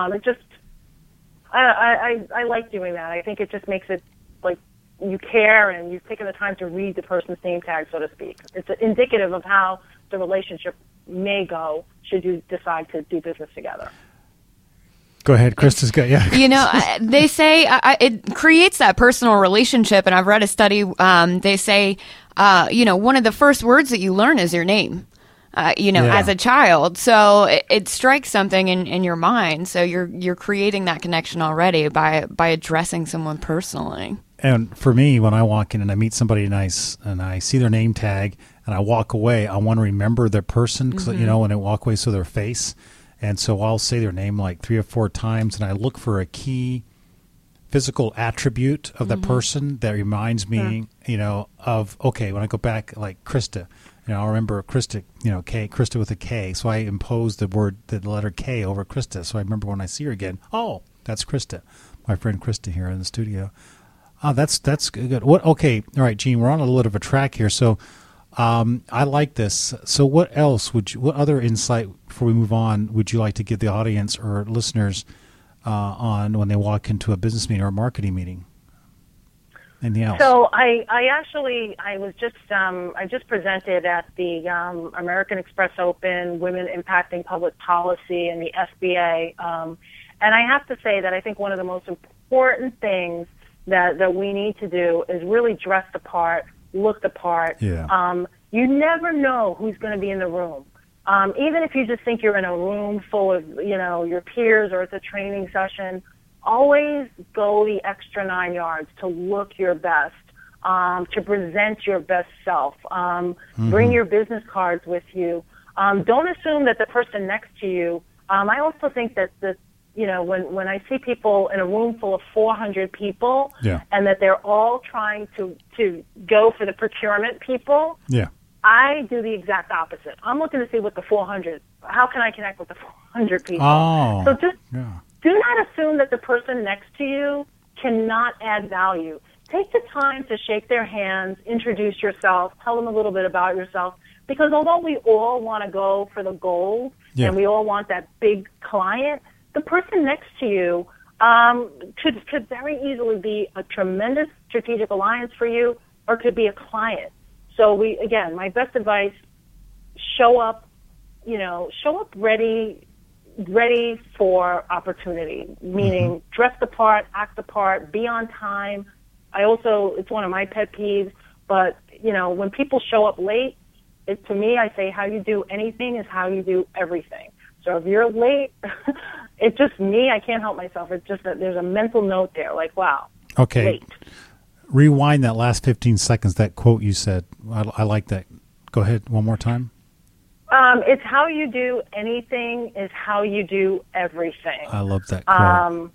Speaker 3: I like doing that. I think it just makes it like you care and you've taken the time to read the person's name tag, so to speak. It's indicative of how the relationship may go should you decide to do business together.
Speaker 2: Go ahead, Krista's good. Yeah.
Speaker 1: They say it creates that personal relationship, and I've read a study. They say, one of the first words that you learn is your name. As a child, so it strikes something in your mind. So you're creating that connection already by addressing someone personally.
Speaker 2: And for me, when I walk in and I meet somebody nice and I see their name tag and I walk away, I want to remember their person because when I walk away, so their face. And so I'll say their name like 3 or 4 times, and I look for a key physical attribute of the person that reminds me, of, okay, when I go back, like Krista, I'll remember Krista, Krista with a K. So I impose the letter K over Krista. So I remember when I see her again, oh, that's Krista, my friend Krista here in the studio. Oh, that's good. Okay. All right, Jean, we're on a little bit of a track here. So I like this. So what other insight before we move on would you like to give the audience or listeners on when they walk into a business meeting or a marketing meeting? Anything else?
Speaker 3: So I just presented at the American Express Open Women Impacting Public Policy and the SBA, and I have to say that I think one of the most important things that we need to do is really dress the part, look the part.
Speaker 2: Yeah.
Speaker 3: You never know who's going to be in the room. Even if you just think you're in a room full of, your peers or it's a training session, always go the extra 9 yards to look your best, to present your best self. Bring your business cards with you. Don't assume that the person next to you, I also think that when I see people in a room full of 400 people and that they're all trying to go for the procurement people, I do the exact opposite. I'm looking to see what the 400, how can I connect with the 400 people?
Speaker 2: Oh,
Speaker 3: so just do not assume that the person next to you cannot add value. Take the time to shake their hands, introduce yourself, tell them a little bit about yourself, because although we all want to go for the gold and we all want that big client, the person next to you could very easily be a tremendous strategic alliance for you or could be a client. So my best advice, show up ready for opportunity, meaning dress the part, act the part, be on time. It's one of my pet peeves, but, when people show up late, to me, I say how you do anything is how you do everything. So if you're late, it's just me. I can't help myself. It's just that there's a mental note there, like, wow, late.
Speaker 2: Rewind that last 15 seconds, that quote you said. I like that. Go ahead one more time.
Speaker 3: It's how you do anything is how you do everything.
Speaker 2: I love that quote.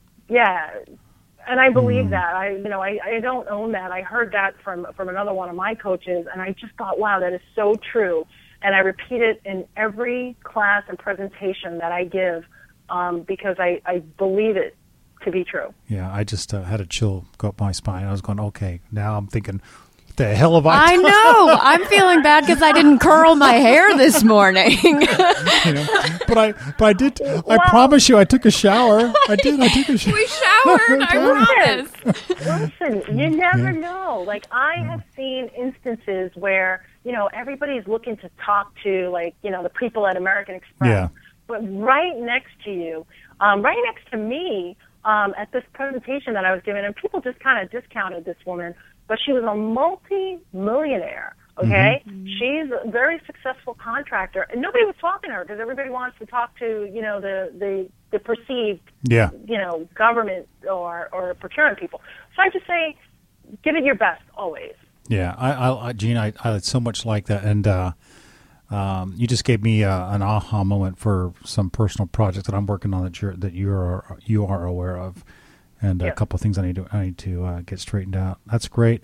Speaker 3: And I believe that. I don't own that. I heard that from another one of my coaches, and I just thought, wow, that is so true. And I repeat it in every class and presentation that I give because I believe it to be true.
Speaker 2: Yeah, I just had a chill go up my spine. I was going, okay, now I'm thinking the hell have I
Speaker 1: I know. I'm feeling bad because I didn't curl my hair this morning.
Speaker 2: But I did. I promise you, I took a shower. I took a shower.
Speaker 1: We showered, I promise.
Speaker 3: Listen, you never know. Like, I have seen instances where, everybody's looking to talk to, the people at American Express.
Speaker 2: Yeah.
Speaker 3: But right next to you, right next to me, at this presentation that I was giving, and people just kind of discounted this woman, but she was a multi-millionaire, okay? Mm-hmm. She's a very successful contractor, and nobody was talking to her because everybody wants to talk to, the perceived, government or procurement people. So I just say, give it your best always.
Speaker 2: Yeah, Gene, I so much like that, and you just gave me an aha moment for some personal project that I'm working on that you are aware of, and a couple of things I need to get straightened out. That's great.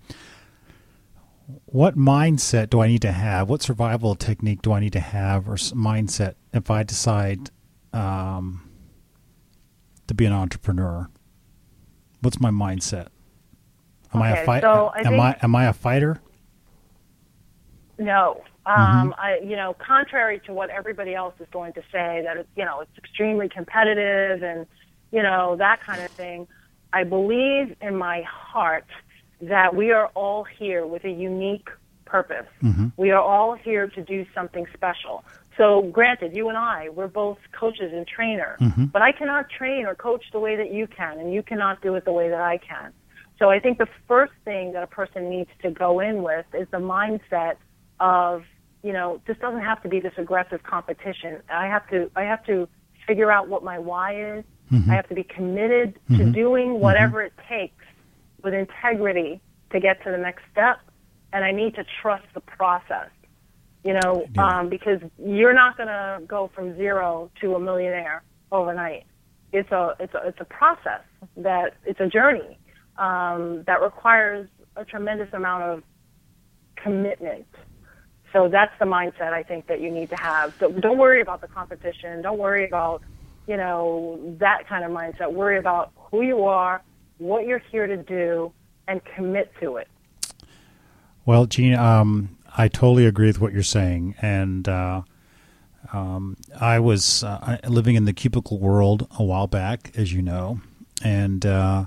Speaker 2: What mindset do I need to have? What survival technique do I need to have, or mindset, if I decide to be an entrepreneur? What's my mindset? Am I a fighter? So am I a fighter?
Speaker 3: No. Contrary to what everybody else is going to say, that it's extremely competitive and, that kind of thing, I believe in my heart that we are all here with a unique purpose. Mm-hmm. We are all here to do something special. So granted, you and I, we're both coaches and trainers, but I cannot train or coach the way that you can, and you cannot do it the way that I can. So I think the first thing that a person needs to go in with is the mindset of, this doesn't have to be this aggressive competition. I have to figure out what my why is. Mm-hmm. I have to be committed to doing whatever it takes with integrity to get to the next step. And I need to trust the process, because you're not going to go from zero to a millionaire overnight. It's a process it's a journey, that requires a tremendous amount of commitment. So that's the mindset I think that you need to have. So don't worry about the competition. Don't worry about, that kind of mindset. Worry about who you are, what you're here to do, and commit to it.
Speaker 2: Well, Gene, I totally agree with what you're saying. And I was living in the cubicle world a while back, as you know, and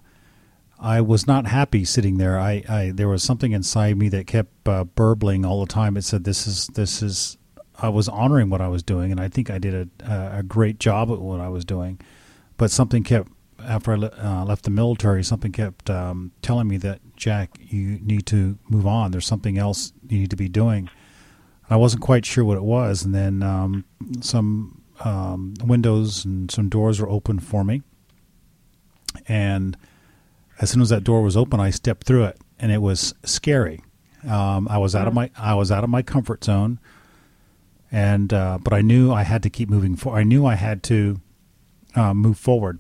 Speaker 2: I was not happy sitting there. There was something inside me that kept burbling all the time. It said, "This is." I was honoring what I was doing, and I think I did a great job at what I was doing. But something kept, after I left the military, something kept telling me that, Jack, you need to move on. There's something else you need to be doing. I wasn't quite sure what it was, and then some windows and some doors were open for me, and as soon as that door was open, I stepped through it, and it was scary. I was out of my comfort zone, and but I knew I had to keep moving forward. I knew I had to move forward.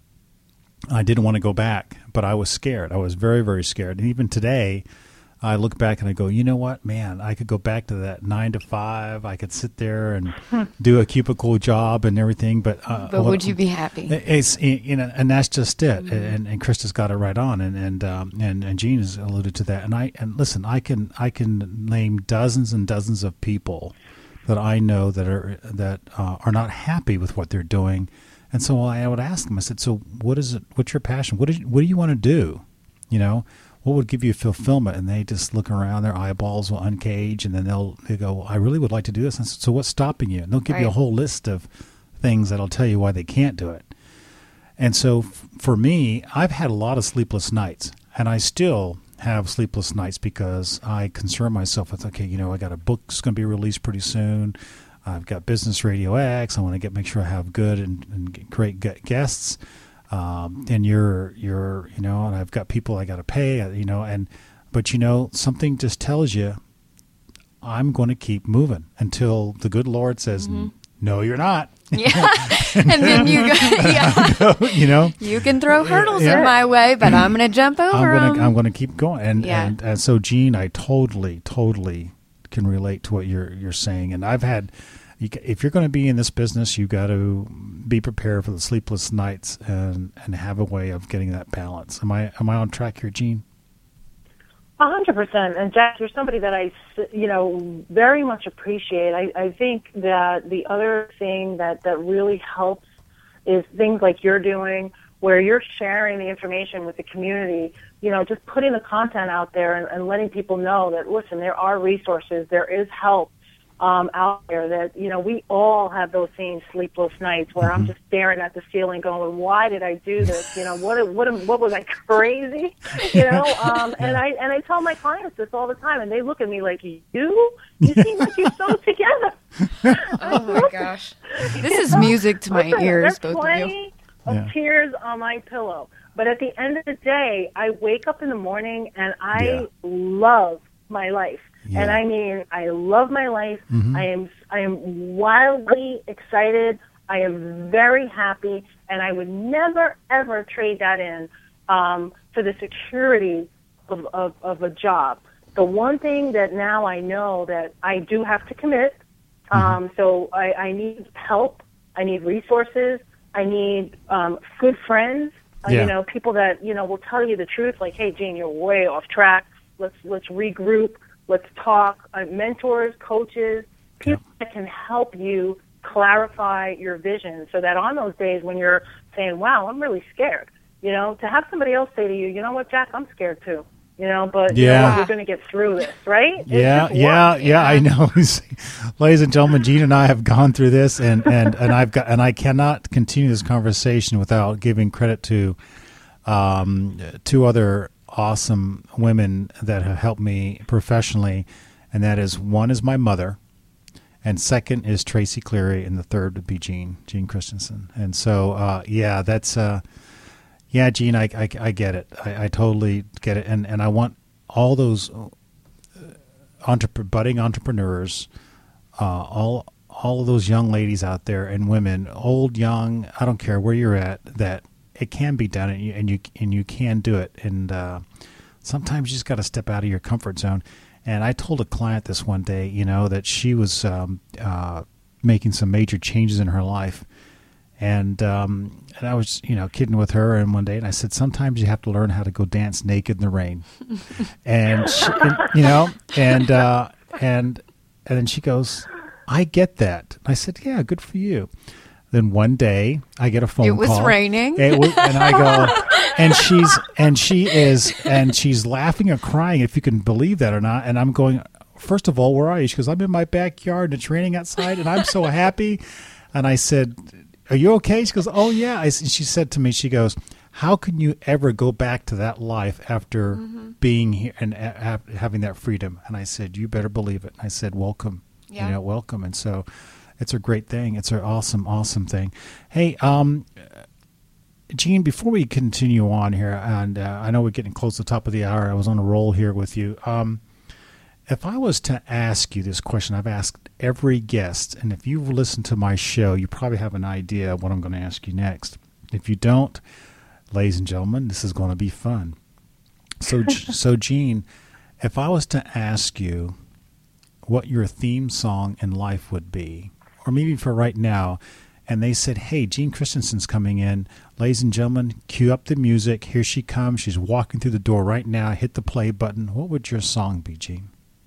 Speaker 2: I didn't want to go back, but I was scared. I was very, very scared. And even today, I look back and I go, you know what, man, I could go back to that 9 to 5. I could sit there and do a cubicle job and everything. But
Speaker 1: would you be happy?
Speaker 2: It's and that's just it. Mm-hmm. And Krista's got it right on, and Gene has alluded to that. And listen, I can name dozens and dozens of people that I know that are not happy with what they're doing. And so I would ask them. I said, "So what is it? What's your passion? What do you want to do? What would give you fulfillment?" And they just look around, their eyeballs will uncage, and then they go, "I really would like to do this." And I said, "So what's stopping you?" And they'll give you a whole list of things that'll tell you why they can't do it. And so for me, I've had a lot of sleepless nights, and I still have sleepless nights because I concern myself with, okay, I got a book that's going to be released pretty soon. I've got Business Radio X. I want to make sure I have good and great guests. And you're, and I've got people I got to pay, but something just tells you I'm going to keep moving until the good Lord says, no, you're not.
Speaker 1: Yeah. And then you go, you can throw hurdles in my way, but I'm going to jump over them.
Speaker 2: I'm going to keep going. And so, Gene, I totally can relate to what you're saying. And I've had, if you're going to be in this business, you got to be prepared for the sleepless nights and have a way of getting that balance. Am I on track here, Gene?
Speaker 3: 100%. And Jack, you're somebody that I, very much appreciate. I think that the other thing that really helps is things like you're doing, where you're sharing the information with the community, just putting the content out there and letting people know that, listen, there are resources, there is help out there, that, we all have those same sleepless nights where I'm just staring at the ceiling going, why did I do this? What was I crazy? And I tell my clients this all the time, and they look at me like, you seem like you're so together.
Speaker 1: Oh my gosh. This is music to my ears, both of you.
Speaker 3: Of tears on my pillow. But at the end of the day, I wake up in the morning and I love my life. Yeah. And I mean, I love my life. Mm-hmm. I am wildly excited. I am very happy, and I would never ever trade that in for the security of a job. The one thing that now I know that I do have to commit. So I need help. I need resources. I need good friends. People that will tell you the truth. Like, hey, Jean, you're way off track. Let's regroup. Let's talk. Mentors, coaches, people that can help you clarify your vision, so that on those days when you're saying, "Wow, I'm really scared," to have somebody else say to you, "You know what, Jack, I'm scared too." But you know what, we're going to get through this, right?
Speaker 2: Yeah. I know. Ladies and gentlemen, Jean and I have gone through this, and I cannot continue this conversation without giving credit to two other awesome women that have helped me professionally, and that is, one is my mother, and second is Tracy Cleary, and the third would be Jean Christensen. And so, that's. Yeah, Jean, I get it. I totally get it. And I want all those budding entrepreneurs, all of those young ladies out there, and women, old, young, I don't care where you're at, that it can be done, and you can do it. And sometimes you just got to step out of your comfort zone. And I told a client this one day, that she was making some major changes in her life. And I was, kidding with her, and one day, and I said, sometimes you have to learn how to go dance naked in the rain. And she, and then she goes, I get that. I said, yeah, good for you. Then one day I get a phone call.
Speaker 1: It was raining.
Speaker 2: And I go, and she's laughing or crying, if you can believe that or not. And I'm going, first of all, where are you? She goes, I'm in my backyard and it's raining outside and I'm so happy. And I said, are you okay? She goes, oh, yeah. She said to me, she goes, how can you ever go back to that life after being here and having that freedom? And I said, you better believe it. I said, welcome, welcome. And so it's a great thing. It's an awesome, awesome thing. Hey, Jean, before we continue on here, and I know we're getting close to the top of the hour. I was on a roll here with you. If I was to ask you this question, I've asked every guest, and if you've listened to my show, you probably have an idea of what I'm going to ask you next. If you don't, ladies and gentlemen, this is going to be fun. So Jean, if I was to ask you what your theme song in life would be, or maybe for right now, and they said, hey, Jean Christensen's coming in. Ladies and gentlemen, cue up the music. Here she comes. She's walking through the door right now. Hit the play button. What would your song be, Jean?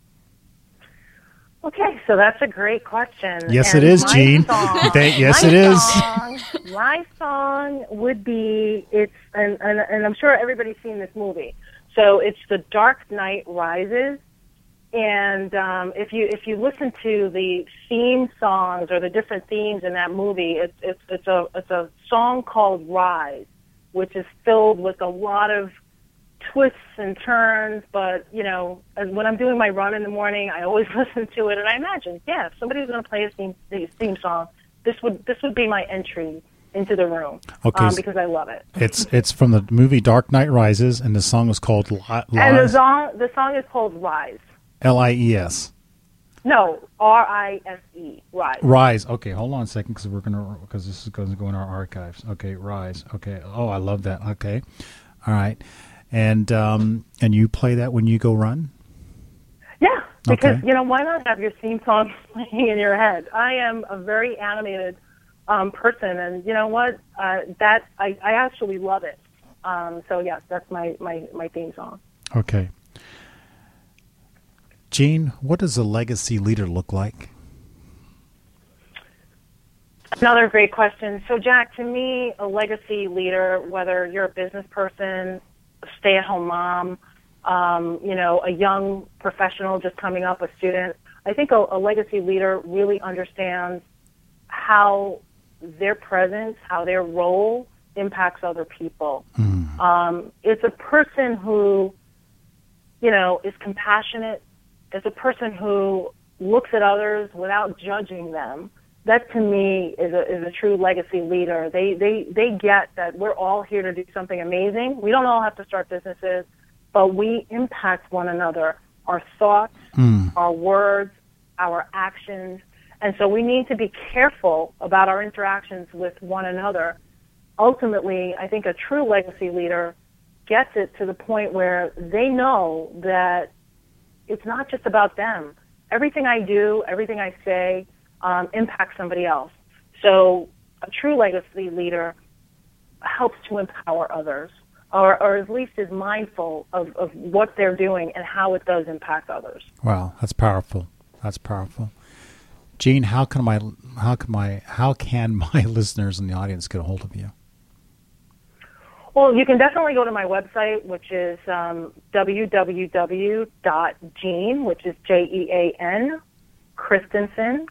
Speaker 3: Okay, so that's a great question.
Speaker 2: Yes, it is, Jean. Yes, it is.
Speaker 3: My song would be, and I'm sure everybody's seen this movie. So it's The Dark Knight Rises. And if you listen to the theme songs or the different themes in that movie, it's a song called Rise, which is filled with a lot of twists and turns, but when I'm doing my run in the morning, I always listen to it, and I imagine, if somebody's going to play a theme song, this would be my entry into the room. Okay, because I love it.
Speaker 2: It's from the movie Dark Knight Rises, and the song is called Lies.
Speaker 3: And the song is called Rise.
Speaker 2: Lies.
Speaker 3: No, R-I-S-E. Rise.
Speaker 2: Rise. Okay, hold on a second, because this is going to go in our archives. Okay, Rise. Okay. Oh, I love that. Okay. All right. And you play that when you go run?
Speaker 3: Yeah, because, why not have your theme song playing in your head? I am a very animated person, and you know what? That I actually love it. So, yes, that's my theme song.
Speaker 2: Okay. Jean, what does a legacy leader look like?
Speaker 3: Another great question. So, Jack, to me, a legacy leader, whether you're a business person, a stay-at-home mom, a young professional just coming up, a student, I think a legacy leader really understands how their presence, how their role impacts other people. It's a person who, is compassionate. It's a person who looks at others without judging them. That, to me, is a true legacy leader. They get that we're all here to do something amazing. We don't all have to start businesses, but we impact one another, our thoughts, our words, our actions. And so we need to be careful about our interactions with one another. Ultimately, I think a true legacy leader gets it to the point where they know that it's not just about them. Everything I do, everything I say, impacts somebody else. So a true legacy leader helps to empower others, or at least is mindful of what they're doing and how it does impact others.
Speaker 2: Wow, that's powerful. That's powerful. Jean, how can my listeners in the audience get a hold of you?
Speaker 3: Well, you can definitely go to my website, which is www.Jean, which is Jean, Christensen,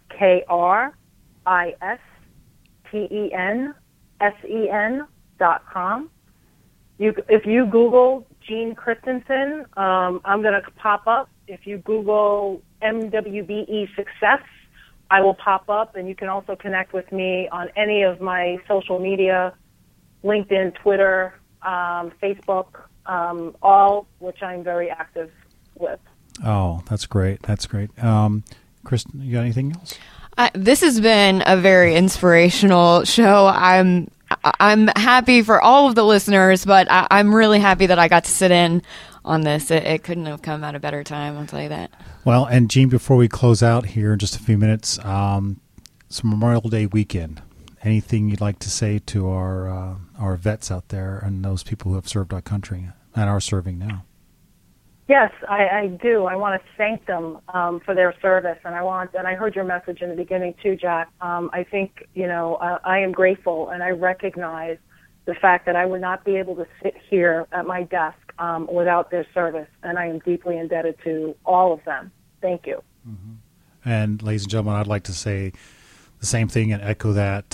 Speaker 3: KRISTENSEN.com. If you Google Jean Christensen, I'm going to pop up. If you Google MWBE Success, I will pop up, and you can also connect with me on any of my social media, LinkedIn, Twitter, Facebook, all which I'm very active with.
Speaker 2: Oh, that's great. That's great. Kristen, you got anything else?
Speaker 1: This has been a very inspirational show. I'm happy for all of the listeners, but I'm really happy that I got to sit in on this. It couldn't have come at a better time, I'll tell you that.
Speaker 2: Well, and Jean, before we close out here in just a few minutes, it's Memorial Day weekend. Anything you'd like to say to our vets out there and those people who have served our country and are serving now?
Speaker 3: Yes, I do. I want to thank them for their service, and I heard your message in the beginning too, Jack. I think I am grateful, and I recognize the fact that I would not be able to sit here at my desk without their service, and I am deeply indebted to all of them. Thank you.
Speaker 2: Mm-hmm. And ladies and gentlemen, I'd like to say the same thing and echo that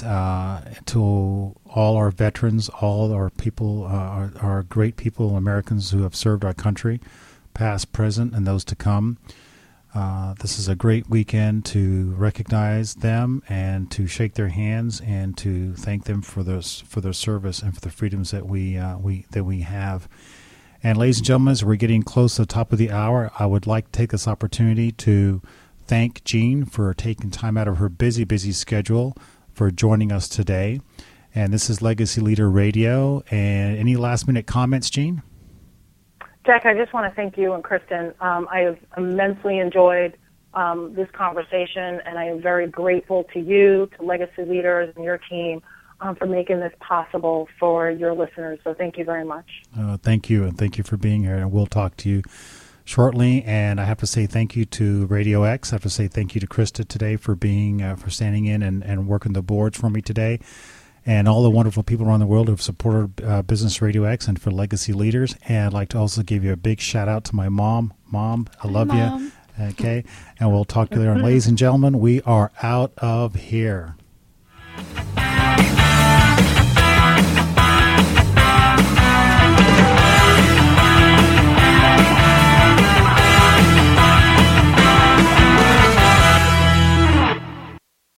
Speaker 2: to all our veterans, all our people, our great people, Americans who have served our country, past, present, and those to come. This is a great weekend to recognize them and to shake their hands and to thank them for their service and for the freedoms that we have. And ladies and gentlemen, as we're getting close to the top of the hour, I would like to take this opportunity to thank Jean for taking time out of her busy schedule for joining us today. And this is Legacy Leader Radio. And any last-minute comments, Jean?
Speaker 3: Jack, I just want to thank you and Kristen. I have immensely enjoyed this conversation, and I am very grateful to you, to Legacy Leaders, and your team for making this possible for your listeners. So thank you very much.
Speaker 2: Thank you, and thank you for being here. And we'll talk to you shortly. And I have to say thank you to Radio X. I have to say thank you to Krista today for being for standing in and working the boards for me today. And all the wonderful people around the world who have supported Business Radio X and for Legacy Leaders. And I'd like to also give you a big shout out to my mom. Mom, I love you. Okay. And we'll talk to you later. And ladies and gentlemen, we are out of here.